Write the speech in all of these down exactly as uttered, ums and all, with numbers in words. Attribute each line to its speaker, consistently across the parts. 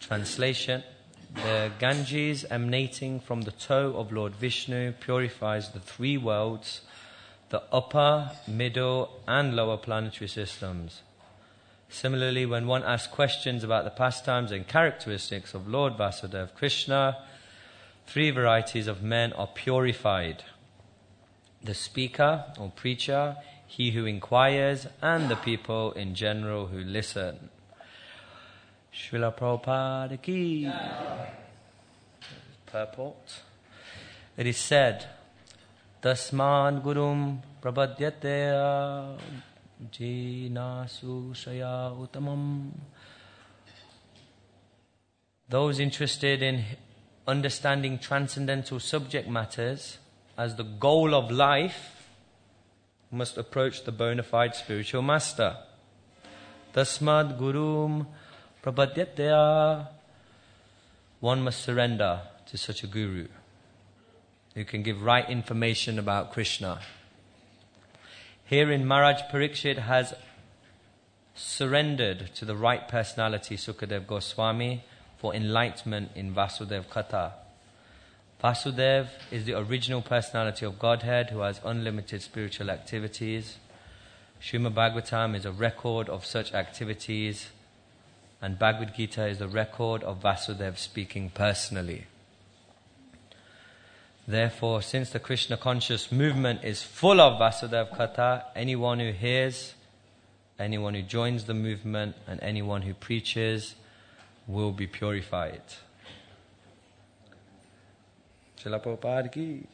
Speaker 1: Translation: the Ganges emanating from the toe of Lord Vishnu purifies the three worlds, the upper, middle and lower planetary systems. Similarly, when one asks questions about the pastimes and characteristics of Lord Vasudeva Krishna, three varieties of men are purified: the speaker or preacher, he who inquires, and the people in general who listen. Srila Prabhupada ki. Purport. It is said, Tasmad Gurum Prabhadyate Jinasu Shaya Uttamam. Those interested in understanding transcendental subject matters as the goal of life must approach the bona fide spiritual master. Tasmad Gurum Prabhadyatya. One must surrender to such a guru who can give right information about Krishna. Herein Maharaj Parikshit has surrendered to the right personality, Sukadev Goswami, for enlightenment in Vasudev Katha. Vasudev is the original personality of Godhead who has unlimited spiritual activities. Srimad Bhagavatam is a record of such activities, and Bhagavad Gita is the record of Vasudev speaking personally. Therefore, since the Krishna conscious movement is full of Vasudev Katha, anyone who hears, anyone who joins the movement, and anyone who preaches will be purified. Srila Prabhupada ki.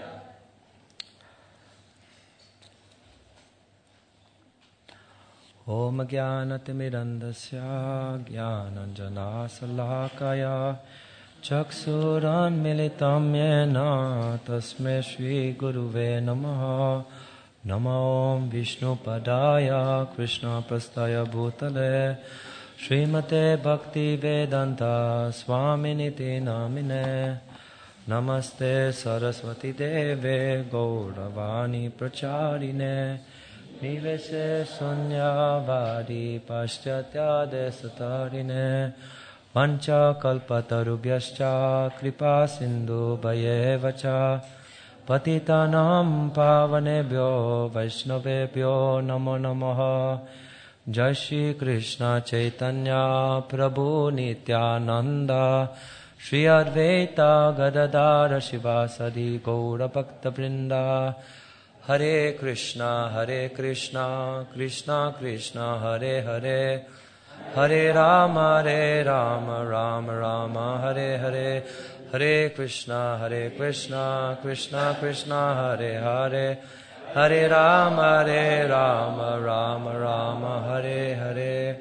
Speaker 1: Om Jnanatimirandasya Jnananjana Salakaya Chaksuran Militam Yena Tasmai Shri Guruve Namaha. Namo Om Vishnu Padaya Krishna Prastaya Bhutale Srimate Bhakti Vedanta Swaminiti Namine. Namaste Saraswati Deve Gauravani Pracharine Nivese Sunyavadi Paschatya Desatarine Vancha Kalpatarubhyascha Kripa Sindhu Bhayevacha Patitanam Pavanebhyo Vaishnavebhyo Namo Namaha. Jai Shri Krishna Chaitanya Prabhu Nityananda Shri Advaita Gadadara Shivasadi Gaura Bhakta Vrinda. Hare Krishna, Hare Krishna, Krishna Krishna, Hare Hare, Hare Rama, Hare Rama, Rama Rama, Hare Hare, Hare Krishna, Hare Krishna, Krishna Krishna, Hare Hare, Hare Rama, Hare Rama, Rama Rama, Hare Hare.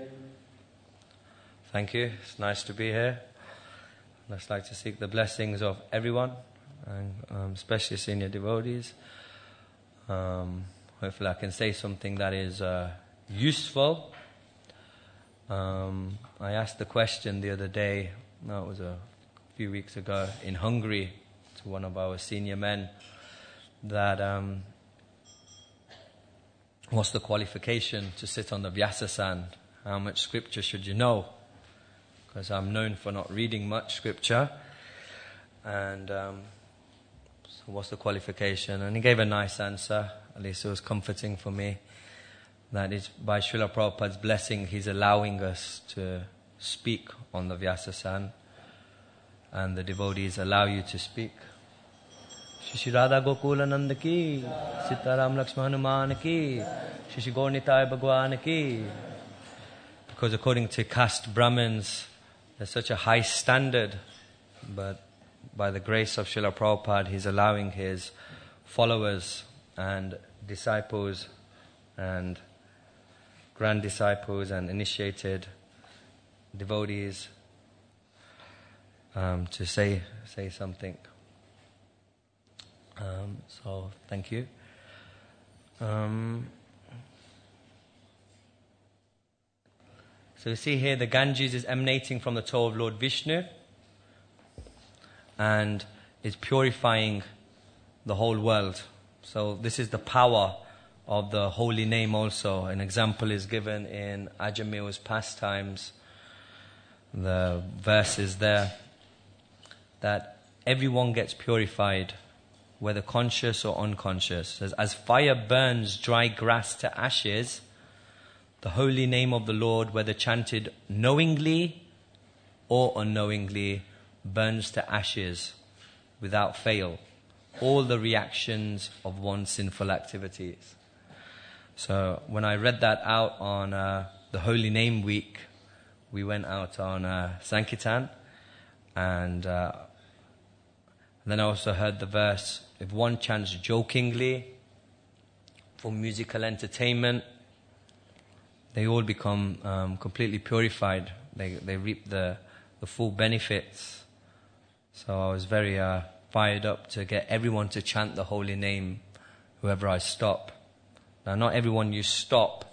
Speaker 1: Thank you. It's nice to be here. I'd just like to seek the blessings of everyone, and um, especially senior devotees. Um, hopefully I can say something that is uh, useful. Um, I asked the question the other day, no, it was a few weeks ago, in Hungary, to one of our senior men, that um, what's the qualification to sit on the Vyasasan? How much scripture should you know? Because I'm known for not reading much scripture. And um, so what's the qualification? And he gave a nice answer. At least it was comforting for me. That is, by Srila Prabhupada's blessing, he's allowing us to speak on the Vyasasan. And the devotees allow you to speak. Shri Radha Gokula Nanda ki, Sitaram Lakshmana Hanuman ki, Shri Gaur Nitai Bhagwan ki. Because according to caste Brahmins, there's such a high standard, but by the grace of Srila Prabhupada, he's allowing his followers and disciples and grand disciples and initiated devotees um, to say say something. Um, so, thank you. Um, so you see here, the Ganges is emanating from the toe of Lord Vishnu and is purifying the whole world. So this is the power of the holy name also. An example is given in Ajamir's pastimes. the verses there, that everyone gets purified, whether conscious or unconscious. It says, as fire burns dry grass to ashes, the holy name of the Lord, whether chanted knowingly or unknowingly, burns to ashes without fail all the reactions of one's sinful activities. So when I read that out on uh, the Holy Name Week, we went out on uh, Sankirtan, and uh, then I also heard the verse, if one chants jokingly for musical entertainment, they all become um, completely purified. They they reap the, the full benefits. So I was very uh, fired up to get everyone to chant the holy name whoever I stop. Now, not everyone you stop,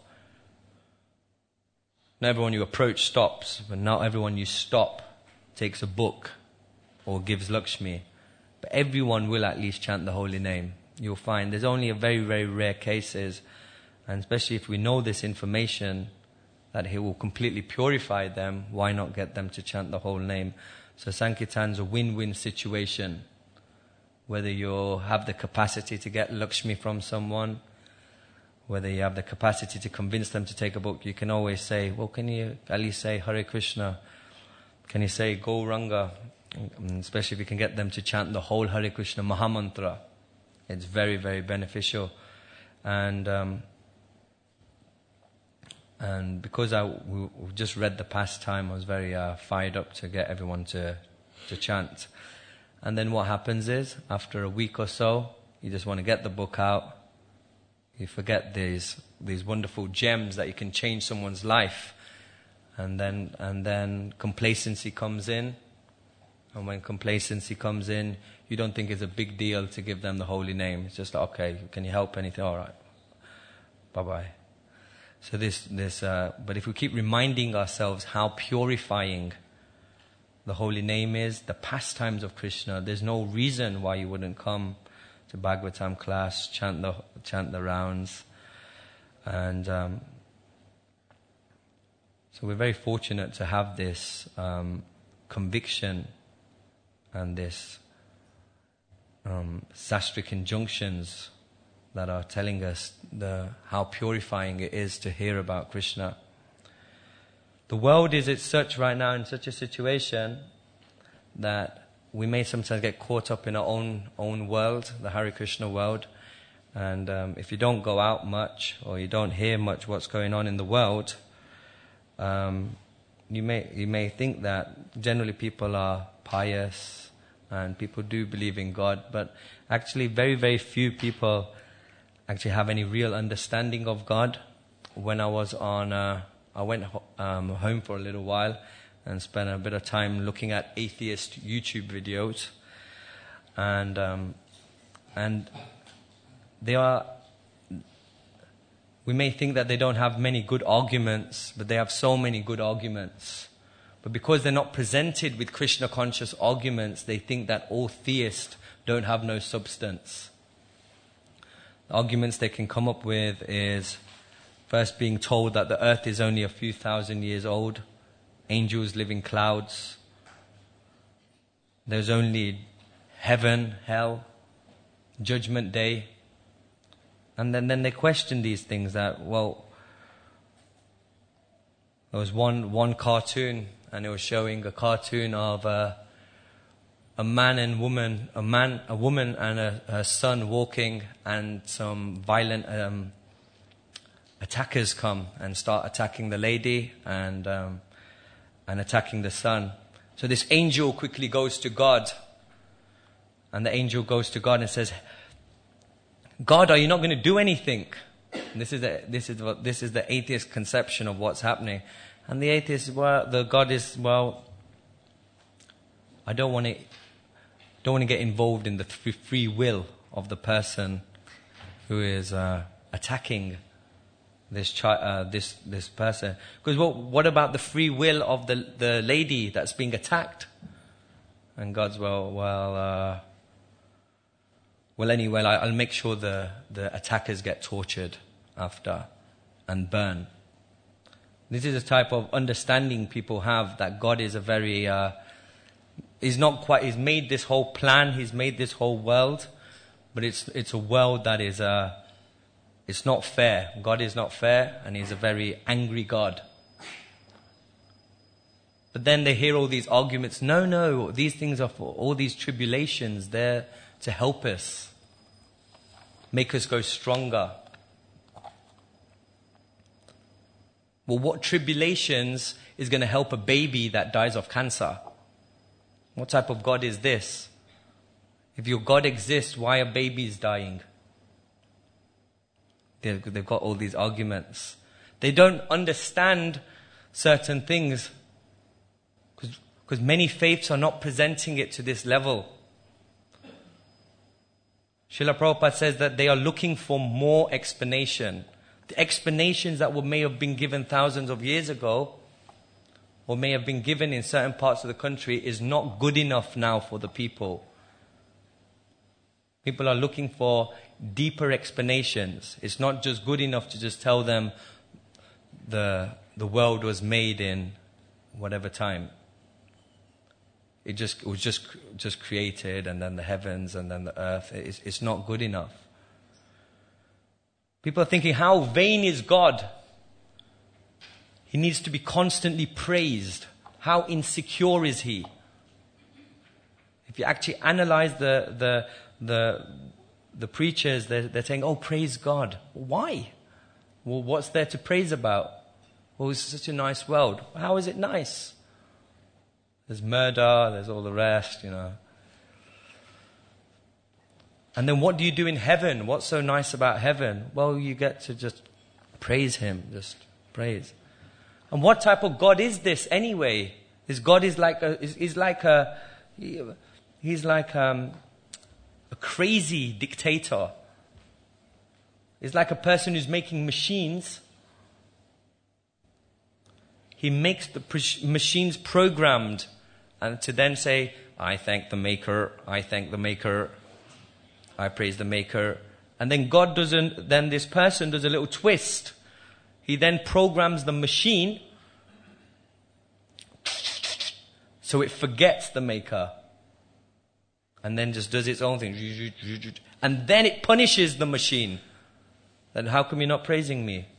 Speaker 1: not everyone you approach stops, but not everyone you stop takes a book or gives Lakshmi. But everyone will at least chant the holy name. You'll find there's only a very, very rare cases, and especially if we know this information, that he will completely purify them, why not get them to chant the whole name? So Sankirtan's a win-win situation. Whether you have the capacity to get Lakshmi from someone, whether you have the capacity to convince them to take a book, you can always say, well, can you at least say Hare Krishna? Can you say Gauranga? Especially if you can get them to chant the whole Hare Krishna Mahamantra. It's very, very beneficial. And um, and because I we, we just read the pastime, I was very uh, fired up to get everyone to, to chant. And then what happens is, after a week or so, you just want to get the book out. You forget these these wonderful gems that you can change someone's life. And then and then complacency comes in. And when complacency comes in, you don't think it's a big deal to give them the holy name. It's just, okay, can you help anything? All right, bye-bye. So this, this. Uh, but if we keep reminding ourselves how purifying the holy name is, the pastimes of Krishna, there's no reason why you wouldn't come to Bhagavatam class, chant the chant the rounds, and um, so we're very fortunate to have this um, conviction and this um, sastric injunctions that are telling us the how purifying it is to hear about Krishna. The world is at such right now in such a situation that we may sometimes get caught up in our own own world, the Hare Krishna world, and um, if you don't go out much or you don't hear much what's going on in the world, um, you may you may think that generally people are pious and people do believe in God, but actually very very few people actually have any real understanding of God. When I was on, uh, I went um, home for a little while and spent a bit of time looking at atheist YouTube videos, and um, and they are. We may think that they don't have many good arguments, but they have so many good arguments. But because they're not presented with Krishna conscious arguments, they think that all theists don't have no substance. The arguments they can come up with is first being told that the earth is only a few thousand years old. Angels live in clouds. There's only heaven, hell, judgment day. And then, then they question these things that, well, there was one, one cartoon, and it was showing a cartoon of uh, a man and woman, a man, a woman and a, a son walking, and some violent um, attackers come and start attacking the lady and um, and attacking the son. So this angel quickly goes to God, and the angel goes to God and says, God, are you not going to do anything? And this is the, this is what this is the atheist conception of what's happening. And the atheist, well, the God is, well, I don't want to don't want to get involved in the free will of the person who is uh, attacking this child, uh, this this person. Because well, what about the free will of the the lady that's being attacked? And God's well, well, uh, well. Anyway, I'll make sure the the attackers get tortured after and burn. This is a type of understanding people have, that God is a very, uh, he's not quite, he's made this whole plan, he's made this whole world, but it's it's a world that is, uh, it's not fair. God is not fair, and he's a very angry God. But then they hear all these arguments. No, no, these things are for all these tribulations. They're to help us, make us go stronger. Well, what tribulations is going to help a baby that dies of cancer? What type of God is this? If your God exists, why are babies dying? They've, they've got all these arguments. They don't understand certain things because many faiths are not presenting it to this level. Srila Prabhupada says that they are looking for more explanation. The explanations that were, may have been given thousands of years ago, or may have been given in certain parts of the country, is not good enough now for the people. People are looking for deeper explanations. It's not just good enough to just tell them the, the world was made in whatever time. It just it was just just created, and then the heavens, and then the earth. It's, it's not good enough. People are thinking, how vain is God? He needs to be constantly praised. How insecure is he? If you actually analyze the the the the preachers, they're, they're saying, oh, praise God. Why? Well, what's there to praise about? Well, it's such a nice world. How is it nice? There's murder, there's all the rest, you know. And then what do you do in heaven? What's so nice about heaven? Well, you get to just praise him, just praise. And what type of God is this anyway? This God is like a, is, is like a, he, he's like um, a crazy dictator. He's like a person who's making machines. He makes the pr- machines programmed, and to then say, I thank the maker, I thank the maker, I praise the maker. And then God doesn't, then this person does a little twist. He then programs the machine so it forgets the maker. And then just does its own thing. And then it punishes the machine. Then how come you're not praising me?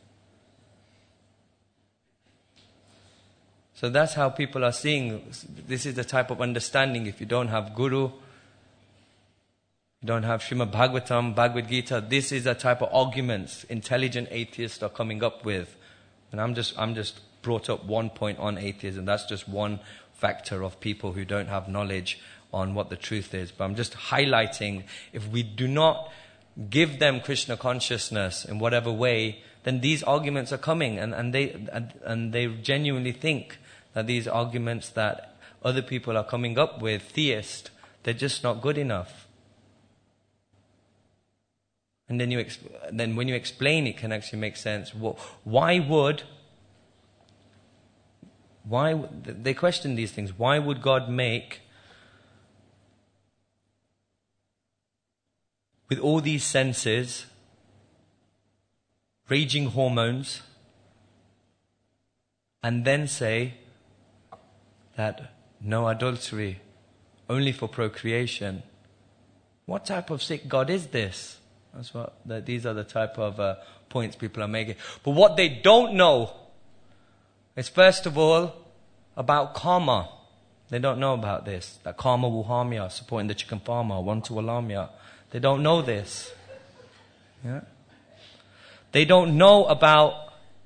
Speaker 1: So that's how people are seeing. This is the type of understanding. If you don't have Guru, you don't have Srimad Bhagavatam, Bhagavad Gita, this is the type of arguments intelligent atheists are coming up with. And I'm just, I'm just brought up one point on atheism. That's just one factor of people who don't have knowledge on what the truth is. But I'm just highlighting, if we do not give them Krishna consciousness in whatever way, then these arguments are coming, and, and they and, and they genuinely think that these arguments that other people are coming up with, theists, they're just not good enough. And then you exp- then when you explain, it can actually make sense. Why would why they question these things? Why would God make, with all these senses, raging hormones, and then say that no adultery, only for procreation? What type of sick God is this? That's what the, these are the type of uh, points people are making. But what they don't know is, first of all, about karma. They don't know about this. That karma will harm you, supporting the chicken farmer, one to alarm you. They don't know this. Yeah. They don't know about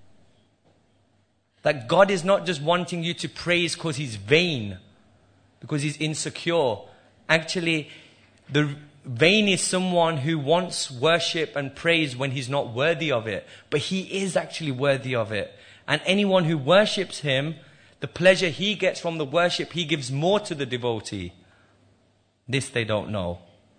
Speaker 1: that God is not just wanting you to praise because he's vain, because he's insecure. Actually, the vain is someone who wants worship and praise when he's not worthy of it. But he is actually worthy of it. And anyone who worships him, the pleasure he gets from the worship, he gives more to the devotee. This they don't know.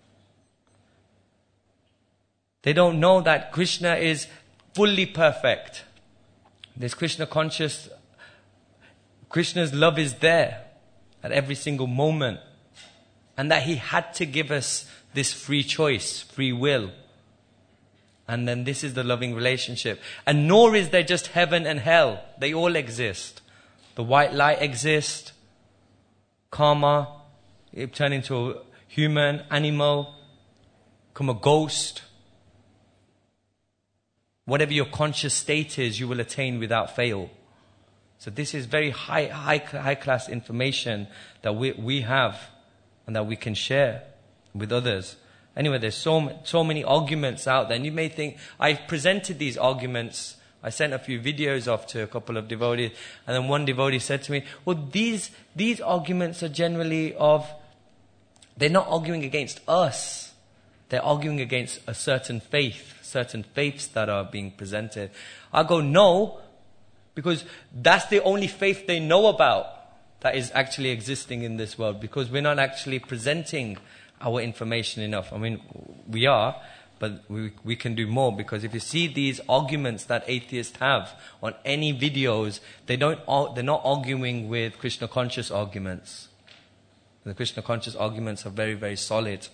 Speaker 1: They don't know that Krishna is fully perfect. This Krishna conscious, Krishna's love is there at every single moment. And that he had to give us this free choice, free will. And then this is the loving relationship. And nor is there just heaven and hell. They all exist. The white light exists. Karma, you turn into a human, animal, become a ghost. Whatever your conscious state is, you will attain without fail. So this is very high, high, high class information that we, we have and that we can share with others. Anyway, there's so, so many arguments out there. And you may think, I've presented these arguments. I sent a few videos off to a couple of devotees. And then one devotee said to me, well, these, these arguments are generally of, they're not arguing against us. They're arguing against a certain faith, certain faiths that are being presented. I go, no, because that's the only faith they know about that is actually existing in this world. Because we're not actually presenting our information enough. I mean, we are, but we we can do more, because if you see these arguments that atheists have on any videos, they don't they're not arguing with Krishna conscious arguments. The Krishna conscious arguments are very, very solid.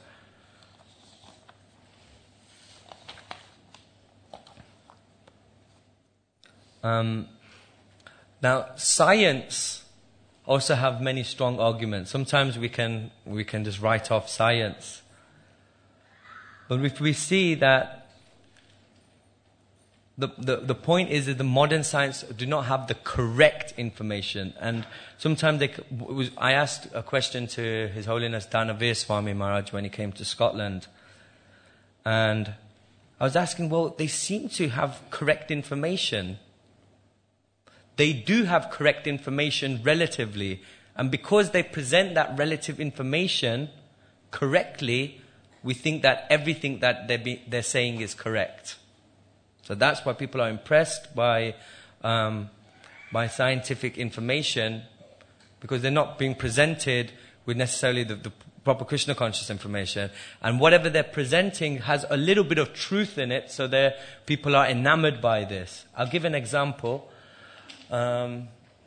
Speaker 1: Um, now, science also have many strong arguments. Sometimes we can we can just write off science. But if we see that the, the, the point is that the modern science do not have the correct information. And sometimes they, I asked a question to His Holiness Dhanavir Swami Maharaj when he came to Scotland. And I was asking, well, they seem to have correct information. They do have correct information relatively. And because they present that relative information correctly, we think that everything that they're, be, they're saying is correct. So that's why people are impressed by, um, by scientific information, because they're not being presented with necessarily the, the proper Krishna conscious information. And whatever they're presenting has a little bit of truth in it, so people are enamored by this. I'll give an example. Um,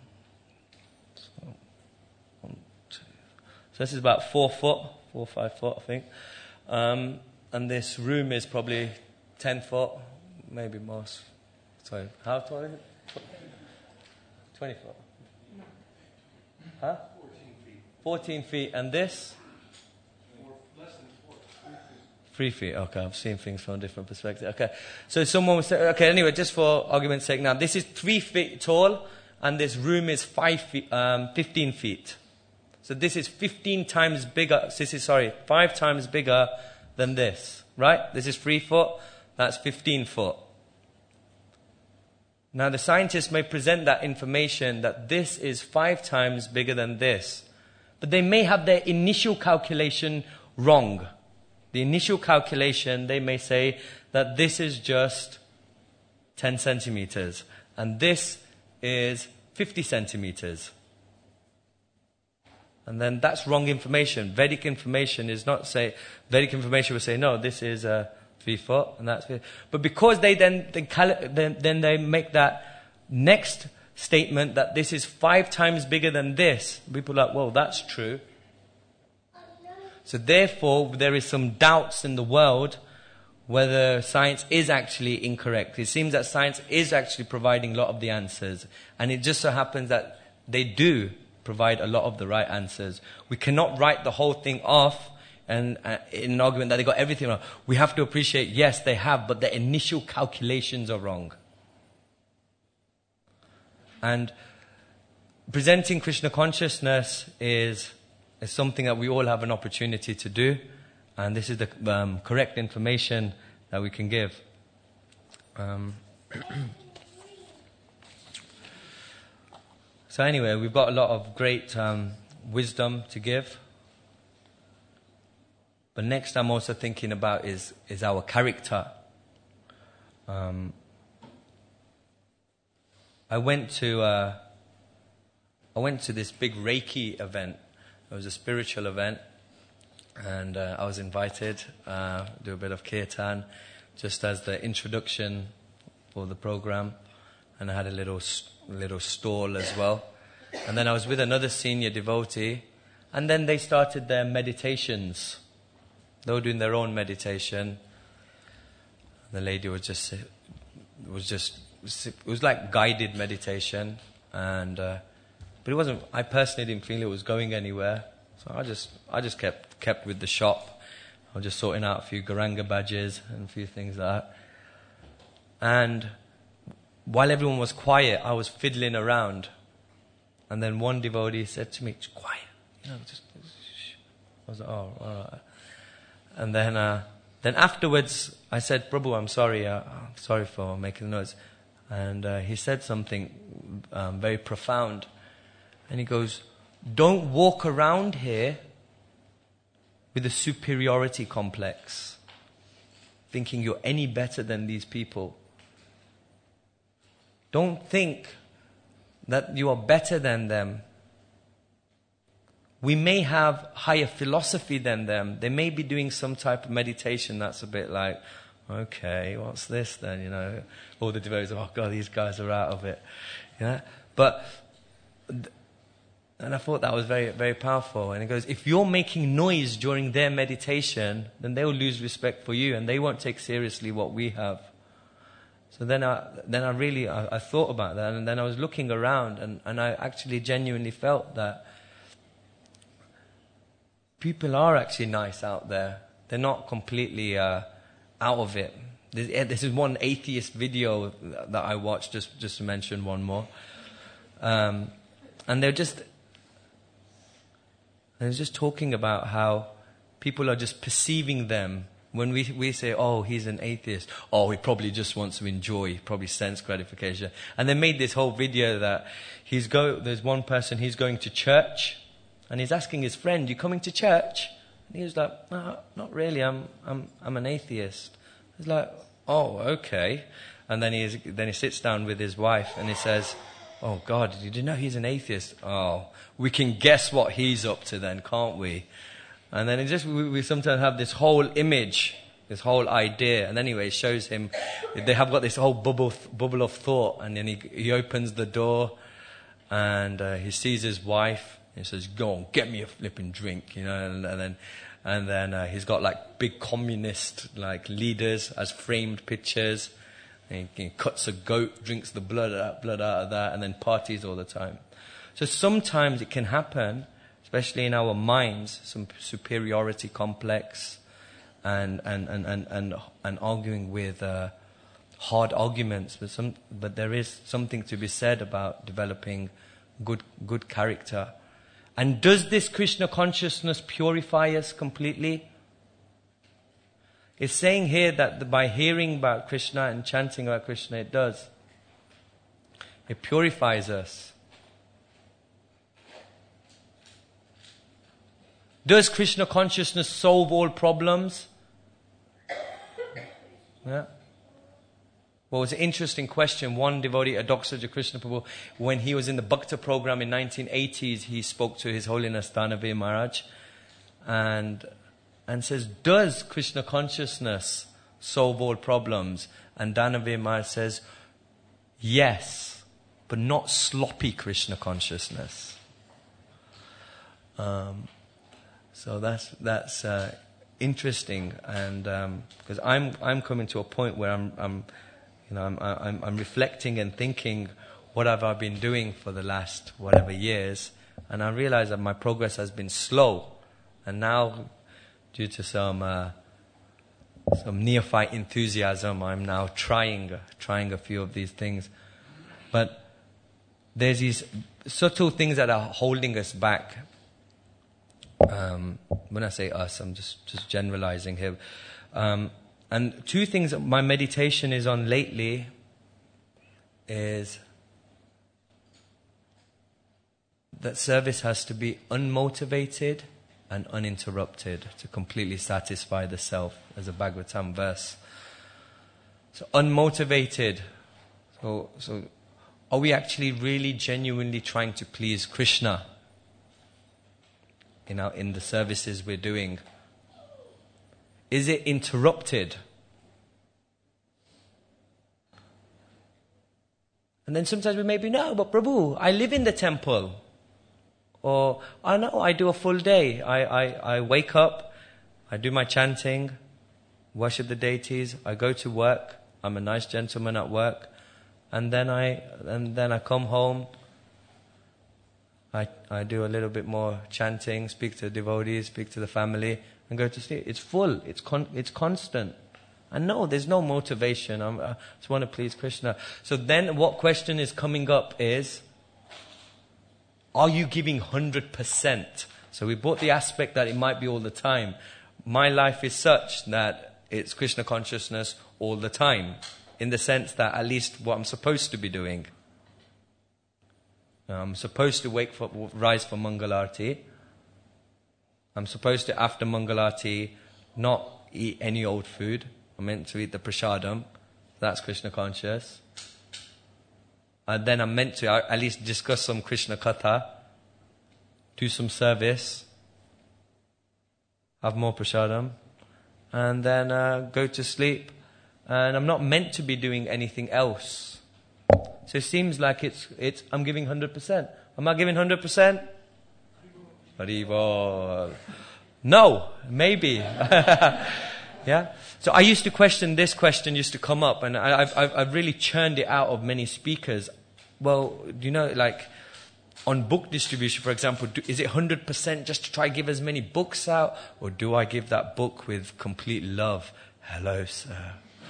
Speaker 1: so this is about four foot, four or five foot, I think. Um, and this room is probably ten foot, maybe more. Sorry, how tall is it? twenty foot. Huh? fourteen feet. fourteen feet. And this? Less than four. Three feet. Okay, I've seen things from a different perspective. Okay, so someone was saying, okay, anyway, just for argument's sake now, this is three feet tall, and this room is five feet, um, fifteen feet. So this is fifteen times bigger, this is, sorry, five times bigger than this, right? This is three foot, that's fifteen foot. Now the scientists may present that information that this is five times bigger than this, but they may have their initial calculation wrong. The initial calculation, they may say that this is just ten centimeters, and this is fifty centimeters. And then that's wrong information. Vedic information is not say, Vedic information will say, no, this is uh, three foot, and that's three. But because they then, they cal- then, then they make that next statement that this is five times bigger than this, people are like, well, that's true. So therefore, there is some doubts in the world whether science is actually incorrect. It seems that science is actually providing a lot of the answers. And it just so happens that they do provide a lot of the right answers. We cannot write the whole thing off and uh, in an argument that they got everything wrong. We have to appreciate, yes, they have, but the initial calculations are wrong. And presenting Krishna consciousness is, is something that we all have an opportunity to do. And this is the um, correct information that we can give. Um, so anyway, we've got a lot of great um, wisdom to give. But next I'm also thinking about is, is our character. Um, I went to uh, I went to this big Reiki event. It was a spiritual event. And uh, I was invited uh, to do a bit of kirtan just as the introduction for the program. And I had a little little stall as well. And then I was with another senior devotee. And then they started their meditations. They were doing their own meditation. The lady was just, was just, it was like guided meditation, and uh, but it wasn't. I personally didn't feel it was going anywhere, so I just, I just kept kept with the shop. I was just sorting out a few Garanga badges and a few things like that. And while everyone was quiet, I was fiddling around, and then one devotee said to me, "Quiet, you know, just." Shh. I was like, "Oh, all right." And then. Uh, Then afterwards, I said, "Prabhu, I'm sorry. Uh, I'm sorry for making noise." And uh, he said something um, very profound. And he goes, "Don't walk around here with a superiority complex, thinking you're any better than these people. Don't think that you are better than them. We may have higher philosophy than them. They may be doing some type of meditation that's a bit like, okay, what's this then? You know, all the devotees, oh God, these guys are out of it. You know? But, and I thought that was very, very powerful. And he goes, if you're making noise during their meditation, then they will lose respect for you, and they won't take seriously what we have. So then I, then I really, I, I thought about that, and then I was looking around, and, and I actually genuinely felt that people are actually nice out there. They're not completely uh, out of it. This, this is one atheist video that I watched, just, just to mention one more. Um, and they're just, they're just talking about how people are just perceiving them. When we we say, oh, he's an atheist, oh, he probably just wants to enjoy, probably sense gratification. And they made this whole video that he's go. there's one person, he's going to church, and he's asking his friend, "You coming to church?" And he was like, "No, not really. I'm I'm I'm an atheist." He's like, "Oh, okay." And then he then he sits down with his wife and he says, "Oh God, did you know he's an atheist? Oh, we can guess what he's up to then, can't we?" And then it just we, we sometimes have this whole image, this whole idea. And anyway, it shows him they have got this whole bubble bubble of thought, and then he he opens the door and uh, he sees his wife. He says, "Go on, get me a flipping drink," you know, and, and then, and then uh, he's got like big communist like leaders as framed pictures. And he, he cuts a goat, drinks the blood out, blood out of that, and then parties all the time. So sometimes it can happen, especially in our minds, some superiority complex, and and and and and, and arguing with uh, hard arguments. But some, but there is something to be said about developing good good character. And does this Krishna consciousness purify us completely? It's saying here that by hearing about Krishna and chanting about Krishna, it does. It purifies us. Does Krishna consciousness solve all problems? Yeah. Well, it was an interesting question. One devotee, Adoksaja Krishna Prabhu, when he was in the Bhakta program in nineteen eighties, he spoke to His Holiness Dhanavir Maharaj and, and says, does Krishna consciousness solve all problems? And Dhanavir Maharaj says, yes, but not sloppy Krishna consciousness. Um, so that's that's uh, interesting, and because um, I'm I'm coming to a point where I'm I'm You know, I'm, I'm, I'm reflecting and thinking, what have I been doing for the last whatever years? And I realize that my progress has been slow. And now, due to some uh, some neophyte enthusiasm, I'm now trying trying a few of these things. But there's these subtle things that are holding us back. Um, when I say us, I'm just, just generalizing here. Um, And two things that my meditation is on lately is that service has to be unmotivated and uninterrupted to completely satisfy the self, as a Bhagavatam verse. So unmotivated. So, so are we actually really genuinely trying to please Krishna in our, in the services we're doing? Is it interrupted? And then sometimes we may be, no, but Prabhu, I live in the temple. Or, I know, I do a full day. I, I, I wake up, I do my chanting, worship the deities. I go to work. I'm a nice gentleman at work. And then I, and then I come home. I, I do a little bit more chanting, speak to the devotees, speak to the family, and go to sleep. It's full. It's con- it's constant. And no, there's no motivation. I'm, I just want to please Krishna. So then what question is coming up is, are you giving one hundred percent? So we brought the aspect that it might be all the time. My life is such that it's Krishna consciousness all the time, in the sense that at least what I'm supposed to be doing. I'm supposed to wake for, rise for Mangalarti. I'm supposed to, after Mangalarti, not eat any old food. I'm meant to eat the prasadam. That's Krishna conscious. And then I'm meant to at least discuss some Krishna katha, do some service, have more prasadam, and then uh, go to sleep. And I'm not meant to be doing anything else. So it seems like it's, it's I'm giving one hundred percent. Am I giving one hundred percent? Haribol. No, maybe. Yeah? So I used to question, this question used to come up, and I, I've, I've, I've really churned it out of many speakers. Well, you know, like on book distribution, for example, do, is it one hundred percent just to try to give as many books out? Or do I give that book with complete love? Hello, sir.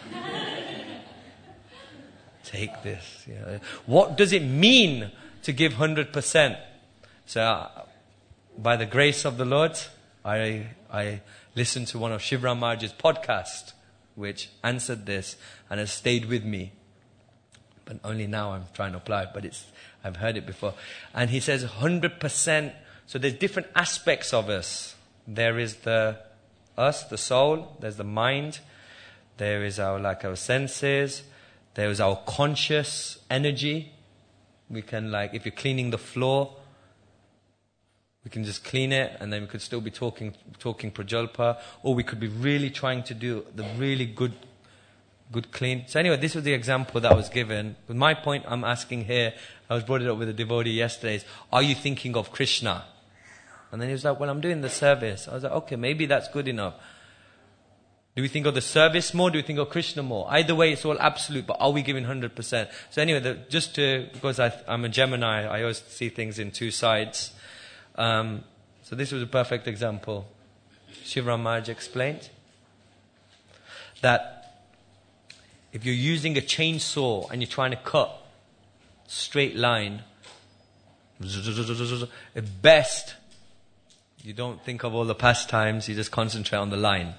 Speaker 1: Take this. You know. What does it mean to give one hundred percent? So, uh, by the grace of the Lord, I I listened to one of Shivram Maharaj's podcasts, which answered this and has stayed with me. But only now I'm trying to apply it, but it's I've heard it before. And he says one hundred percent. So there's different aspects of us. There is the us, the soul. There's the mind. There is our like our senses. There is our conscious energy. We can like, if you're cleaning the floor, we can just clean it, and then we could still be talking talking prajalpa, or we could be really trying to do the really good good clean. So anyway, this was the example that was given. But my point I'm asking here, I was brought it up with a devotee yesterday, is, are you thinking of Krishna? And then he was like, well, I'm doing the service. I was like, okay, maybe that's good enough. Do we think of the service more? Do we think of Krishna more? Either way, it's all absolute, but are we giving one hundred percent? So anyway, the, just to, because I, I'm a Gemini, I always see things in two sides. Um, so this was a perfect example. Shivram Maharaj explained that if you're using a chainsaw and you're trying to cut straight line, at best, you don't think of all the pastimes, you just concentrate on the line.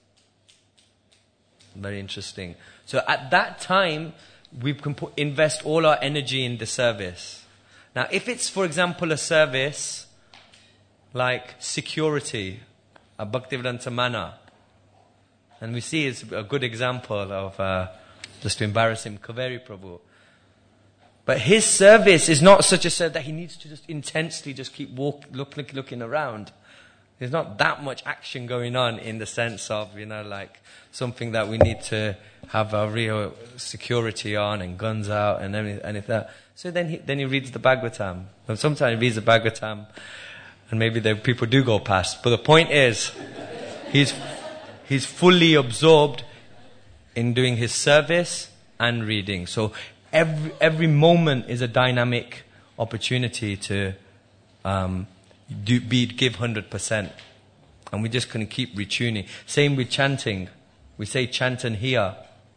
Speaker 1: Very interesting. So at that time, we can put, invest all our energy in the service. Now, if it's, for example, a service like security, a Bhaktivedanta Mana, and we see it's a good example of, uh, just to embarrass him, Kaveri Prabhu. But his service is not such a service that he needs to just intensely just keep walk, look, look, looking around. There's not that much action going on in the sense of, you know, like something that we need to have our real security on and guns out and anything, anything that. So then he, then he reads the Bhagavatam. And sometimes he reads the Bhagavatam and maybe the people do go past. But the point is, he's, he's fully absorbed in doing his service and reading. So every, every moment is a dynamic opportunity to, um, Do, be, give one hundred percent. And we just can keep retuning. Same with chanting. We say chant and hear.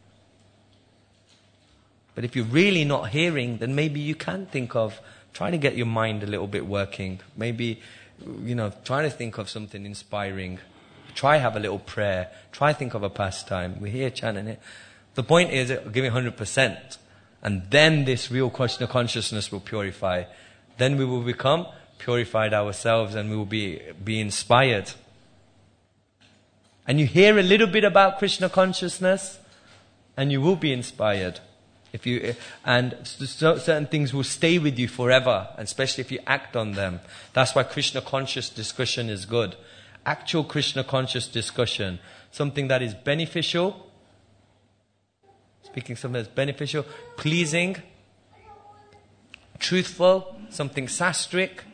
Speaker 1: But if you're really not hearing, then maybe you can think of trying to get your mind a little bit working. Maybe, you know, trying to think of something inspiring. Try have a little prayer. Try think of a pastime. We hear chanting it. The point is giving one hundred percent. And then this real Krishna consciousness will purify. Then we will become purified ourselves and we will be, be inspired. And you hear a little bit about Krishna consciousness and you will be inspired. If you, and so, certain things will stay with you forever, and especially if you act on them. That's why Krishna conscious discussion is good. Actual Krishna conscious discussion. Something that is beneficial. Speaking something that's beneficial, pleasing, truthful, something sastric,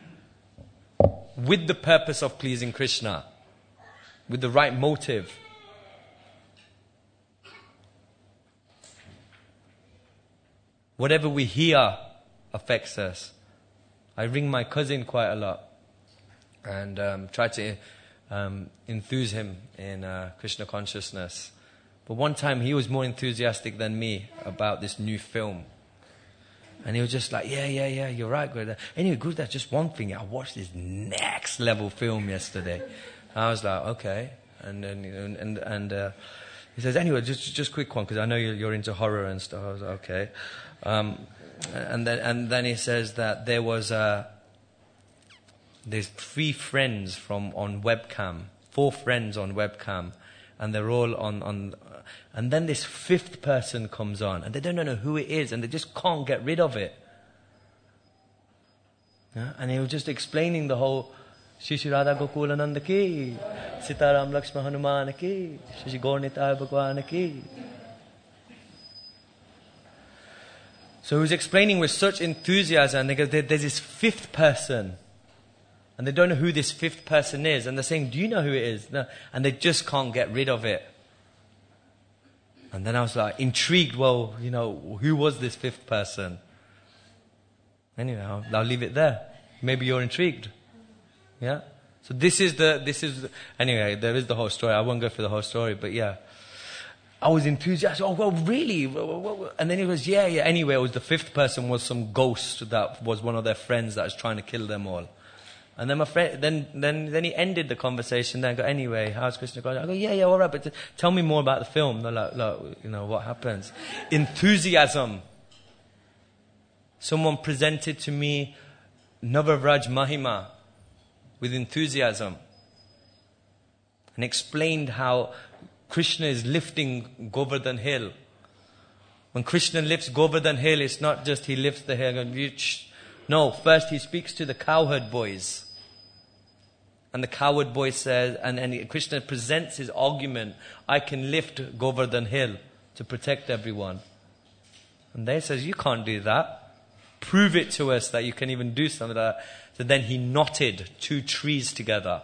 Speaker 1: with the purpose of pleasing Krishna, with the right motive. whatever we hear affects us. I ring my cousin quite a lot and um, try to um, enthuse him in uh, Krishna consciousness. But one time he was more enthusiastic than me about this new film. And he was just like, yeah, yeah, yeah, you're right, Gurudev. Anyway, Gurudev, just one thing. I watched this next level film yesterday. I was like, okay. And then, and, and, and uh, he says, anyway, just just quick one, because I know you're, you're into horror and stuff. I was like, okay. Um, and then and then he says that there was uh, there's three friends from on webcam, four friends on webcam, and they're all on on. Uh, and then this fifth person comes on, and they don't know who it is, and they just can't get rid of it. Yeah? And he was just explaining the whole Shri Shri Radha Gokulananda ki, Sitaram Lakshma Hanuman ki, Shri Shri Gaurnitai Bhagwan ki. So he was explaining with such enthusiasm, and they go, there, there's this fifth person, and they don't know who this fifth person is, and they're saying, do you know who it is? No. And they just can't get rid of it. And then I was like, intrigued, well, you know, who was this fifth person? Anyway, I'll, I'll leave it there. Maybe you're intrigued. Yeah? So this is the, this is, the, anyway, there is the whole story. I won't go through the whole story, but yeah. I was enthusiastic. Oh, well, really? And then he was, yeah, yeah. Anyway, it was the fifth person was some ghost that was one of their friends that was trying to kill them all. And then my friend, then, then, then he ended the conversation. Then I go, anyway, how's Krishna consciousness? I go, yeah, yeah, all right, but t- tell me more about the film. They're like, look, you know, what happens? Enthusiasm. Someone presented to me Navavraj Mahima with enthusiasm and explained how Krishna is lifting Govardhan Hill. When Krishna lifts Govardhan Hill, it's not just he lifts the hill and reach. No, first he speaks to the cowherd boys. And the cowherd boy says, and, and Krishna presents his argument, I can lift Govardhan Hill to protect everyone. And they says, you can't do that. Prove it to us that you can even do something like that. So then he knotted two trees together.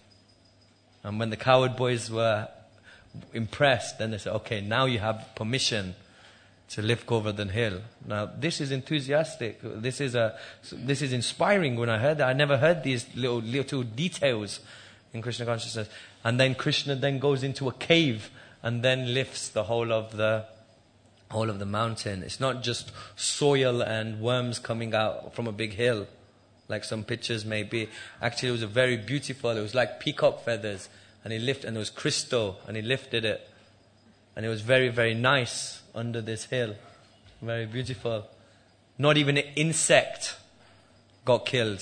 Speaker 1: And when the cowherd boys were impressed, then they said, okay, now you have permission to lift Govardhan Hill. Now, this is enthusiastic. This is a, this is inspiring. When I heard that, I never heard these little little details in Krishna consciousness. And then Krishna then goes into a cave and then lifts the whole of the whole of the mountain. It's not just soil and worms coming out from a big hill, like some pictures may be. Actually, it was a very beautiful. It was like peacock feathers, and he lifted, and it was crystal, and he lifted it, and it was very, very nice. Under this hill. Very beautiful. Not even an insect got killed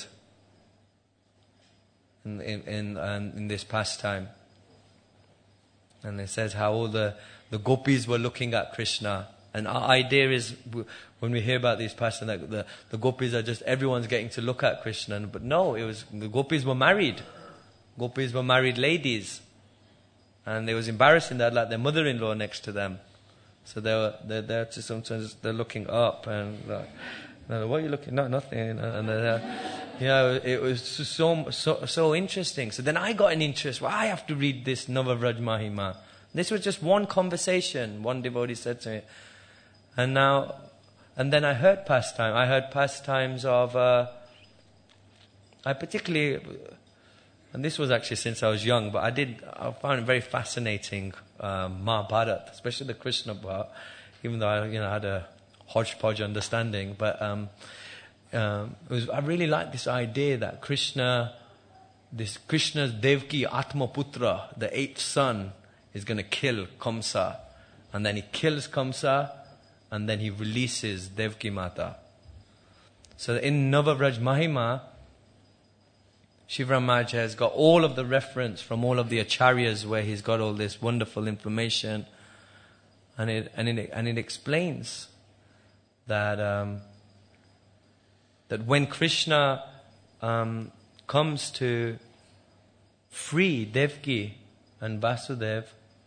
Speaker 1: in in in, um, in this pastime. And it says how all the, the gopis were looking at Krishna. And our idea is, when we hear about these pastimes, that the, the gopis are just, everyone's getting to look at Krishna. But no, it was, the gopis were married. Gopis were married ladies. And it was embarrassing that like their mother-in-law next to them. So they were, they're, they're just sometimes they're looking up and like, no, what are you looking? No, nothing. And they're, you know, it was so so so interesting. So then I got an interest. Well, I have to read this Navavraj Mahima. This was just one conversation. One devotee said to me, and now, and then I heard pastime. I heard pastimes of. Uh, I particularly, and this was actually since I was young, but I did. I found it very fascinating. Um, Mahabharata, especially the Krishna part, even though I, you know, had a hodgepodge understanding, but um, um, it was, I really liked this idea that Krishna, this Krishna's Devki Atmaputra, the eighth son, is going to kill Kamsa, and then he kills Kamsa, and then he releases Devki Mata. So in Navavraj Mahima, Shivram Maharaj has got all of the reference from all of the acharyas where he's got all this wonderful information, and it and it and it explains that um, that when Krishna um, comes to free Devki and Vasudev,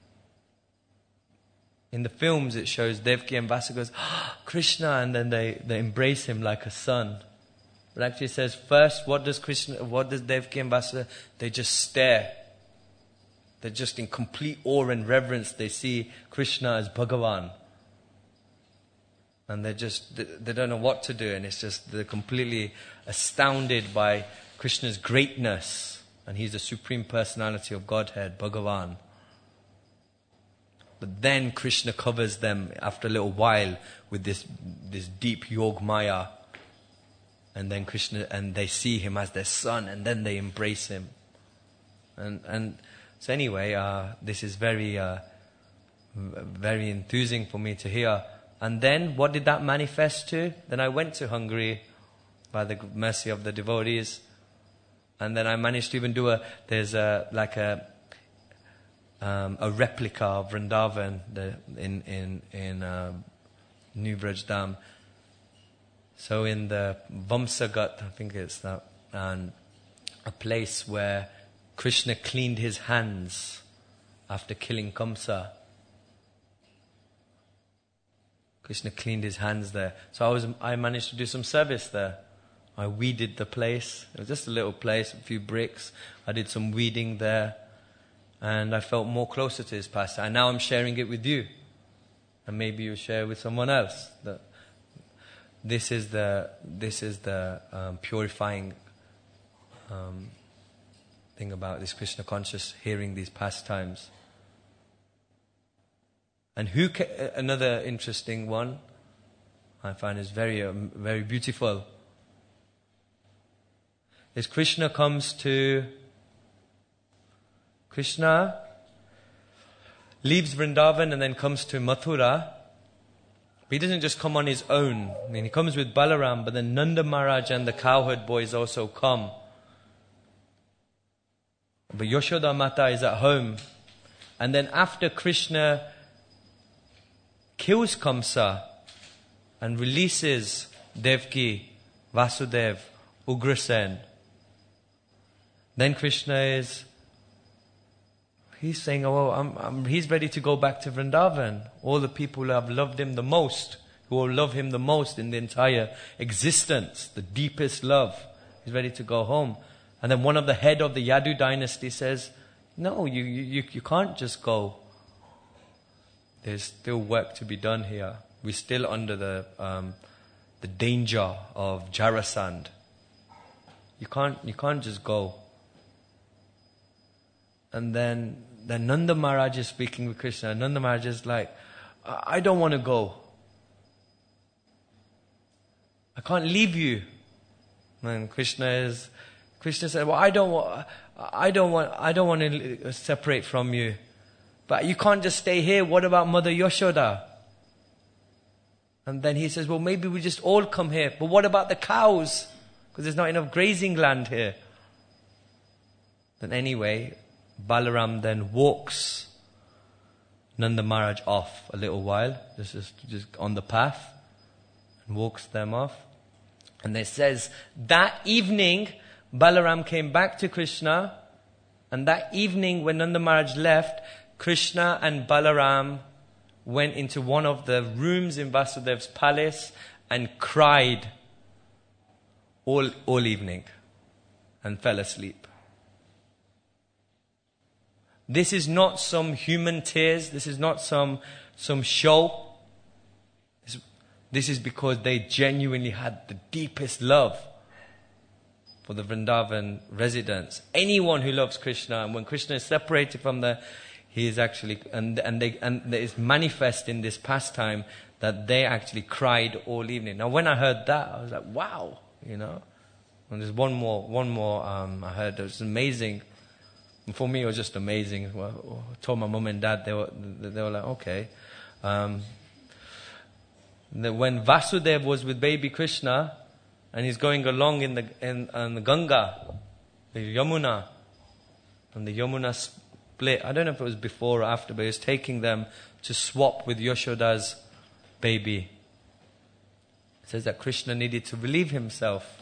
Speaker 1: in the films it shows Devki and Vasudev goes, oh, Krishna, and then they, they embrace him like a son. But actually it says first, what does Krishna, what does Devki and Vasudeva? They just stare. They're just in complete awe and reverence. They see Krishna as Bhagavan. And they're just, they don't know what to do. And it's just, they're completely astounded by Krishna's greatness. And he's the Supreme Personality of Godhead, Bhagavan. But then Krishna covers them after a little while with this this deep Yog Maya. And then Krishna, and they see him as their son, and then they embrace him. And and so anyway, uh, this is very, uh, very enthusing for me to hear. And then what did that manifest to? Then I went to Hungary by the mercy of the devotees. And then I managed to even do a, there's a, like a, um, a replica of Vrindavan the, in, in, in uh, New Braj Dham. So in the Vamsagat, I think it's that, and a place where Krishna cleaned his hands after killing Kamsa. Krishna cleaned his hands there. So I was, I managed to do some service there. I weeded the place. It was just a little place, a few bricks. I did some weeding there. And I felt more closer to his pastime. And now I'm sharing it with you. And maybe you share with someone else. That this is the, this is the um, purifying um, thing about this Krishna conscious, hearing these pastimes. And who ca- another interesting one I find is very, um, very beautiful. Is Krishna comes to, Krishna leaves Vrindavan and then comes to Mathura. But he doesn't just come on his own. I mean, he comes with Balaram, but then Nanda Maharaj and the cowherd boys also come. But Yashoda Mata is at home. And then after Krishna kills Kamsa and releases Devki, Vasudev, Ugrasen, then Krishna is, he's saying, oh, I'm, I'm, he's ready to go back to Vrindavan. All the people who have loved him the most, who will love him the most in the entire existence, the deepest love, he's ready to go home. And then one of the head of the Yadu dynasty says, no, you, you, you can't just go. There's still work to be done here. We're still under the, um, the danger of Jarasandh. You can't, you can't just go. And then, then Nanda Maharaj is speaking with Krishna. Nanda Maharaj is like, I don't want to go. I can't leave you. And Krishna is, Krishna said, well, I don't want, I don't want, I don't want to separate from you. But you can't just stay here. What about Mother Yashoda? And then he says, well, maybe we just all come here. But what about the cows? Because there's not enough grazing land here. Then anyway, Balaram then walks Nanda Maharaj off a little while, just, just, just on the path, and walks them off. And it says, that evening, Balaram came back to Krishna, and that evening when Nanda Maharaj left, Krishna and Balaram went into one of the rooms in Vasudev's palace and cried all, all evening and fell asleep. This is not some human tears. This is not some, some show. This, this is because they genuinely had the deepest love for the Vrindavan residents. Anyone who loves Krishna, and when Krishna is separated from the, he is actually, and, and, they, and it is manifest in this pastime that they actually cried all evening. Now when I heard that, I was like, wow, you know. And there's one more, one more um, I heard, it was amazing. And for me, it was just amazing. Well, I told my mom and dad, they were, they were like, okay. Um, when Vasudeva was with baby Krishna, and he's going along in the, in, in the Ganga, the Yamuna, and the Yamuna split. I don't know if it was before or after, but he was taking them to swap with Yashoda's baby. It says that Krishna needed to relieve himself.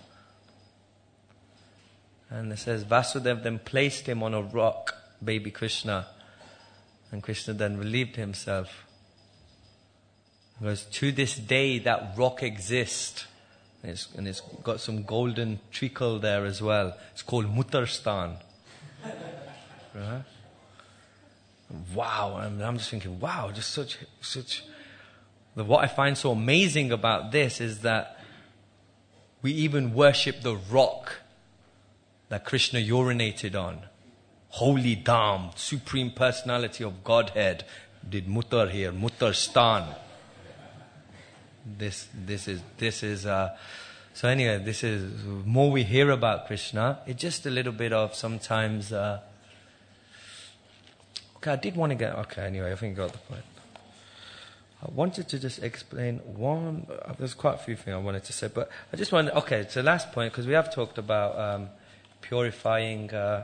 Speaker 1: And it says Vasudeva then placed him on a rock, baby Krishna. And Krishna then relieved himself. Because to this day that rock exists. And it's, and it's got some golden treacle there as well. It's called Mutarstan. Right? Wow. I'm, I'm just thinking, wow, just such, such the, what I find so amazing about this is that we even worship the rock that Krishna urinated on. Holy Dham, Supreme Personality of Godhead, did Muttar here, Muttar Stan. This, this is, this is, uh, so anyway, this is, more we hear about Krishna, it's just a little bit of sometimes, uh, okay, I did want to get, okay, anyway, I think I got the point. I wanted to just explain one, uh, there's quite a few things I wanted to say, but I just wanted, okay, it's the last point, because we have talked about um, purifying, uh,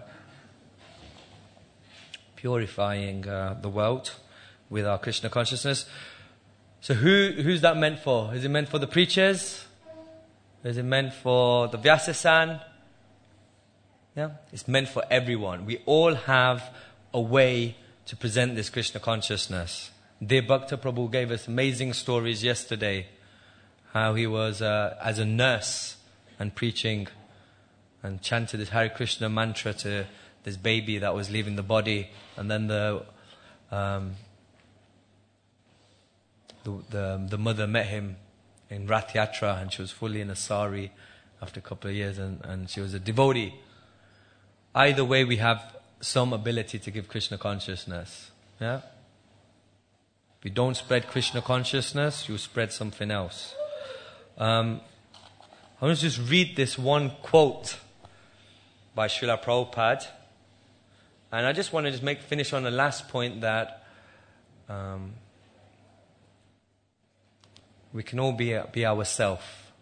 Speaker 1: purifying uh, the world with our Krishna consciousness. So who who's that meant for? Is it meant for the preachers? Is it meant for the Vyasasan? Yeah, it's meant for everyone. We all have a way to present this Krishna consciousness. Dev Bhakta Prabhu gave us amazing stories yesterday, how he was uh, as a nurse and preaching and chanted this Hare Krishna mantra to this baby that was leaving the body, and then the um, the, the the mother met him in Rath Yatra, and she was fully in a sari after a couple of years, and, and she was a devotee. Either way, we have some ability to give Krishna consciousness. Yeah. If you don't spread Krishna consciousness, you spread something else. Um, I want to just read this one quote by Srila Prabhupada. And I just want to just make finish on the last point that um, we can all be be ourselves.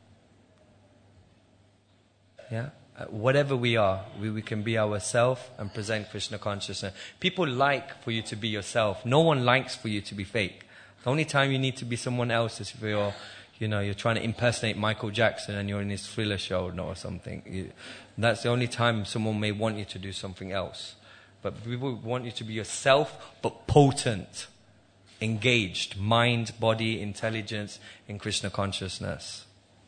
Speaker 1: Yeah, uh, whatever we are, we, we can be ourselves and present Krishna consciousness. People like for you to be yourself. No one likes for you to be fake. The only time you need to be someone else is if you're, you know, you're trying to impersonate Michael Jackson and you're in his Thriller show or something. You, that's the only time someone may want you to do something else. But we want you to be yourself, but potent, engaged, mind, body, intelligence in Krishna consciousness.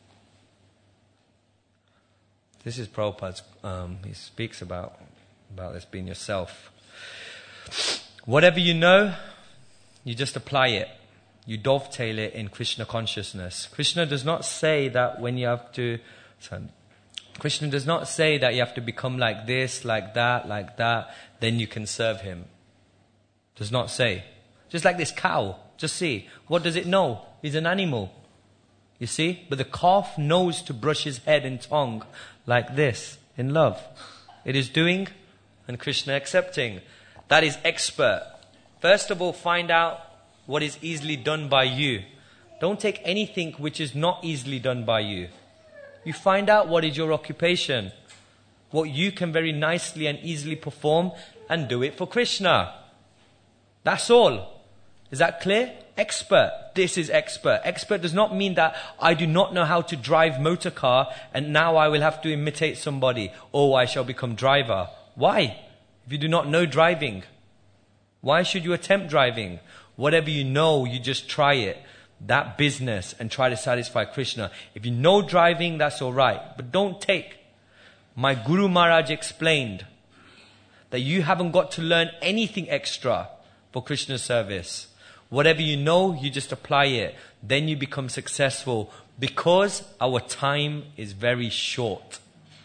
Speaker 1: This is Prabhupada's, um, he speaks about, about this being yourself. Whatever you know, you just apply it. You dovetail it in Krishna consciousness. Krishna does not say that when you have to... Sorry, Krishna does not say that you have to become like this, like that, like that, then you can serve him. Does not say. Just like this cow. Just see. What does it know? He's an animal. You see? But the calf knows to brush his head and tongue like this, in love. It is doing and Krishna accepting. That is expert. First of all, find out what is easily done by you. Don't take anything which is not easily done by you. You find out what is your occupation, what you can very nicely and easily perform, and do it for Krishna. That's all. Is that clear? Expert. This is expert. Expert does not mean that I do not know how to drive motor car and now I will have to imitate somebody. Oh, I shall become driver. Why? If you do not know driving, why should you attempt driving? Whatever you know, you just try it. That business and try to satisfy Krishna. If you know driving, that's all right. But don't take. My Guru Maharaj explained that you haven't got to learn anything extra for Krishna's service. Whatever you know, you just apply it. Then you become successful because our time is very short.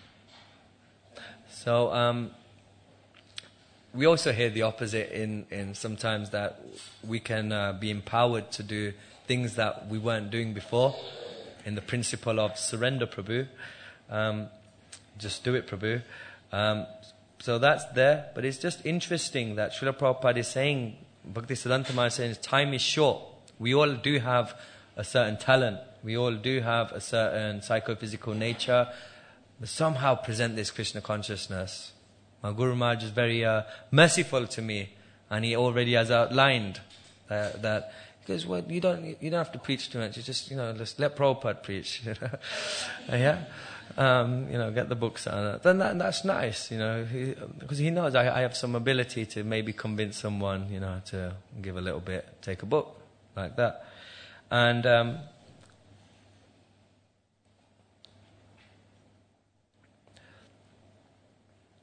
Speaker 1: So, um, we also hear the opposite in, in sometimes that we can uh, be empowered to do things that we weren't doing before, in the principle of surrender, Prabhu. Um, just do it, Prabhu. Um, so that's there. But it's just interesting that Srila Prabhupada is saying, Bhaktisiddhanta Maharaj is saying, time is short. We all do have a certain talent. We all do have a certain psychophysical nature. But somehow present this Krishna consciousness. My Guru Maharaj is very uh, merciful to me. And he already has outlined uh, that because well, you don't you don't have to preach too much. You just you know just let Prabhupada preach. You know? Yeah, um, you know, get the books out. Then that, that's nice, you know, because he, he knows I, I have some ability to maybe convince someone, you know, to give a little bit, take a book like that, and. Um,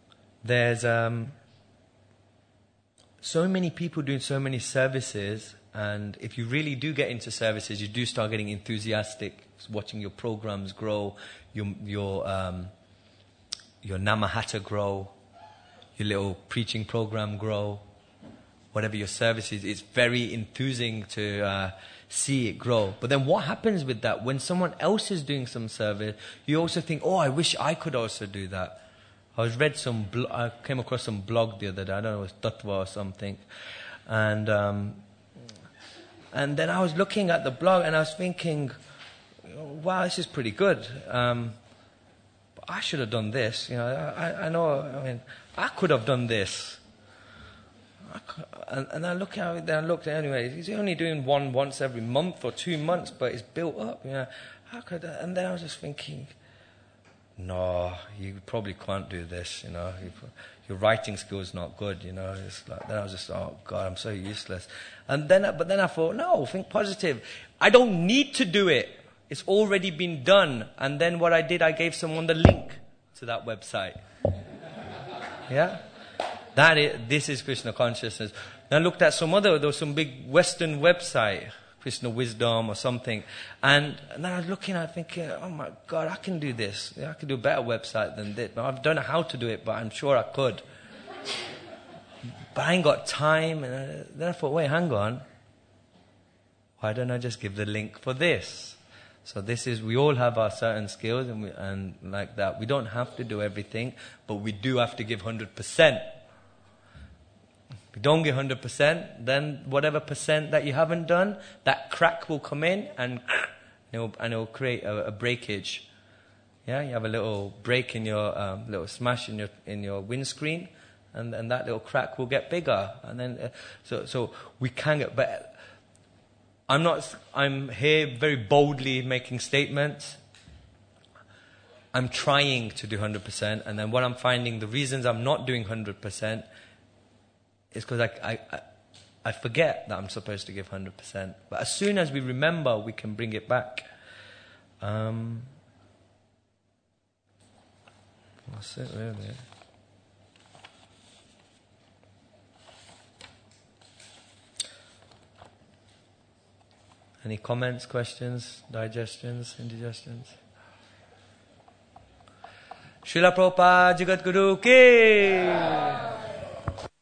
Speaker 1: There's um, so many people doing so many services, And if you really do get into services, you do start getting enthusiastic, watching your programs grow, your your um, your Namahata grow, your little preaching program grow, whatever your service is. It's very enthusing to uh, see it grow. But then what happens with that? When someone else is doing some service, you also think, oh, I wish I could also do that. I was read some, blo- I came across some blog the other day, I don't know, it was Tattva or something. And um, and then I was looking at the blog and I was thinking, wow, this is pretty good. Um, but I should have done this. You know, I, I know, I mean, I could have done this. I could, and, and I look at it, I looked anyway, he's only doing one once every month or two months, but it's built up, you know. How could I, and then I was just thinking, no, you probably can't do this, you know. You, your writing skills not good, you know. It's like, then I was just, oh God, I'm so useless. And then, but then I thought, no, think positive. I don't need to do it. It's already been done. And then what I did, I gave someone the link to that website. Yeah, that is, this is Krishna consciousness. Then I looked at some other, there was some big Western website, Krishna Wisdom or something, and, and then I was looking at it thinking, oh my God, I can do this. Yeah, I can do a better website than this. I don't know how to do it, but I'm sure I could. But I ain't got time. And I, then I thought, wait, hang on. Why don't I just give the link for this? So this is, we all have our certain skills and, we, and like that. We don't have to do everything, but we do have to give one hundred percent. If you don't give one hundred percent, then whatever percent that you haven't done, that crack will come in and it will, and it will create a, a breakage. Yeah, you have a little break in your, um, little smash in your in your windscreen, and, and that little crack will get bigger. And then, uh, so so we can get, but I'm not, I'm here very boldly making statements. I'm trying to do one hundred percent, and then what I'm finding, the reasons I'm not doing one hundred percent is because I, I, I, I forget that I'm supposed to give one hundred percent. But as soon as we remember, we can bring it back. Um, that's it, really. Any comments, questions, digestions, indigestions? Srila Prabhupada Jagat Guru Ki!